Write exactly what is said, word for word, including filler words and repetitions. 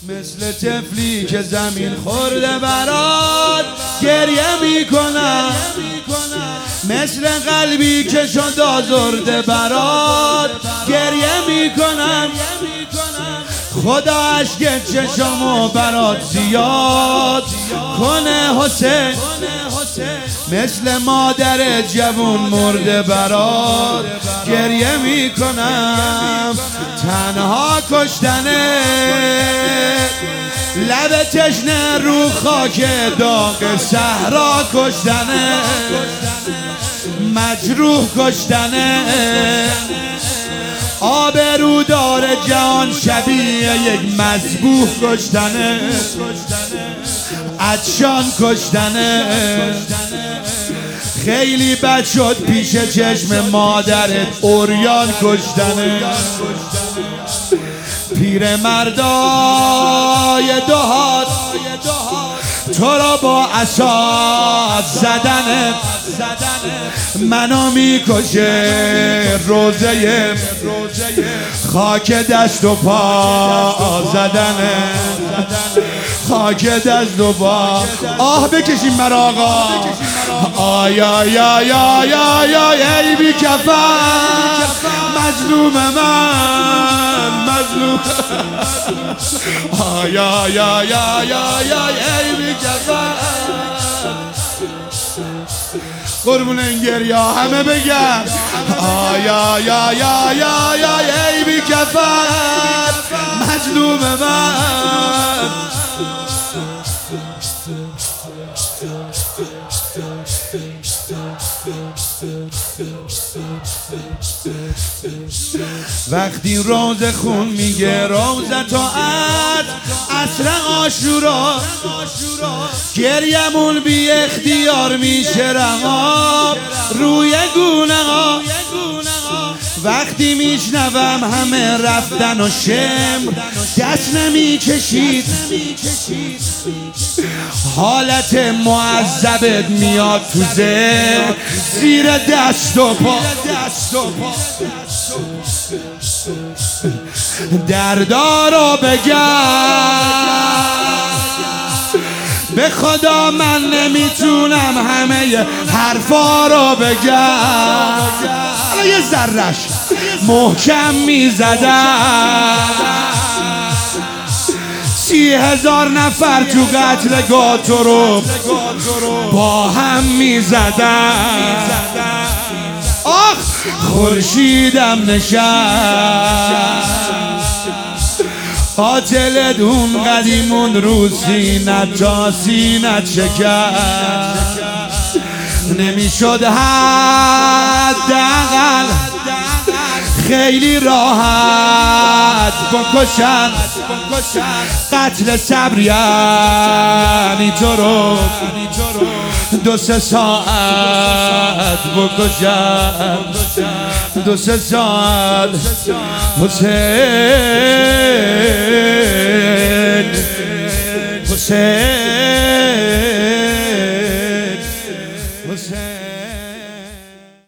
مثل طفلی که زمین خورده برات گریه میکنم، مثل قلبی که شد آزرده برات گریه میکنم. خدا عشق چشمو برات زیاد کنه حسین، مثل مادر جوون مرده برات گریه میکنم. تنها کشتنه لب تشنه رو خاک داغ صحرا کشتنه، مجروح کشتنه، آبرودار جهان شبیه یک مذبوح کشتنه، عطشان کشتنه. خیلی بد شد پیش چشم مادرت عریان کشتنه. پیر مردای دهات تو را با عصا زدنه، منو میکشه روزه خاک دست و پا زدنه، خاک دست و پا. آه بکشیم مرا آقا. آیا یا یا یا یا ای بی کفن مظلوم من، مظلوم. آیا یا یا یا یا ای بی کفن. قربون این گریه همه بگن آیا یا یا یا یا ای بی کفن مظلوم من. وقتی روز خون میگه روزتاعت عصر عاشورا، گریمون بی اختیار میشه رها روی گونه ها. وقتی میشنوم همه رفتن و شم دست نمیکشید، حالت معذبت میاد تو ذهن زیر دست و پا. دردارو بگم به خدا من نمیتونم همه حرفا رو بگم. الان یه ذره‌اش محکم میزدم، سی هزار نفر تو قتل گاتو رو با هم میزدن. آخ خورشیدم نشست، قاتلت اون قدیمون رو سینت تا سینت شکست. نمیشد حداقل خیلی راحت بکشن، قتل صبر یعنی تو رو دو سه ساعت بکشن، دو سه ساعت. حسین